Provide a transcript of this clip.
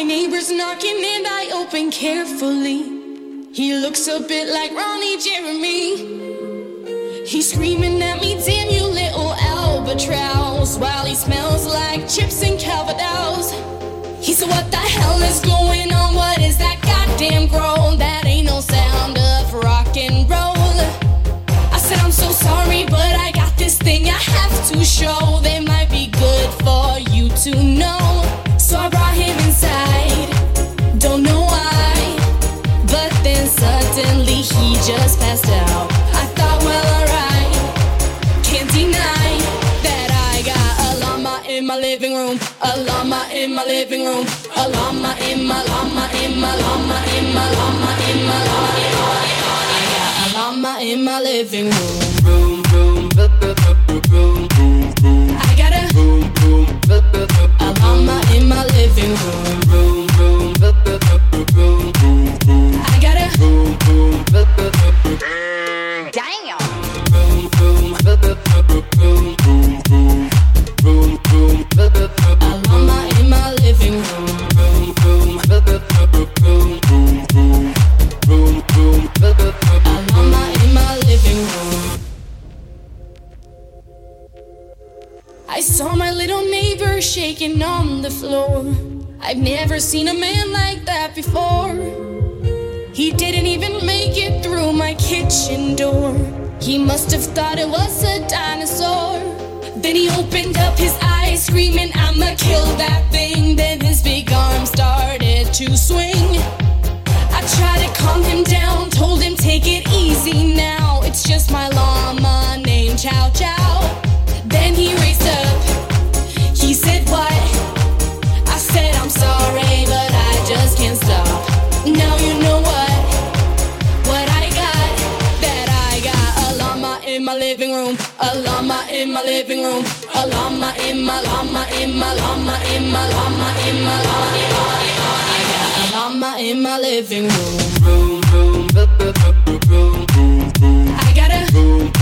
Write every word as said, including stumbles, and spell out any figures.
neighbor's knocking and I open carefully. He looks a bit like Ronnie Jeremy. He's screaming at me, damn you little albatross, while he smells like chips and Calvados. He said, what the hell is going on? What is that goddamn groan? That ain't no sound of rock and roll. I said, I'm so sorry, but I got this thing I have to show. They might be good for you to know. So I brought him inside, don't know why, but then suddenly he just passed out. I thought, well, alright, can't deny that I got a llama in my living room, a llama in my living room, a llama in my llama in my llama in my llama in my llama in my I got a llama in my living room. Room, room, room, room, room. I got a room, room, a llama in my living room. Room, room, room, room, room. I got a room, room, damn. Room, room, room, room, room, room. A llama in my living room. Room, room, room, room, room, room. A llama in my living room. I saw my little neighbor shaking on the floor. I've never seen a man like that before. He didn't even make it through my kitchen door. He must have thought it was a dinosaur. Then he opened up his eyes, screaming, I'ma kill that thing. Then his big arm started to swing. I tried to calm him down, told him take it easy now. It's just my llama named Chow Chow. Then he raised up, he said what? I said I'm sorry, but I just can't stop. Now you know what, what I got, that I got a llama in my living room, a llama in my living room, a llama in my llama in my llama in my llama in my llama in my I got a llama in my living room. Room, room, room, room, room. I got a room,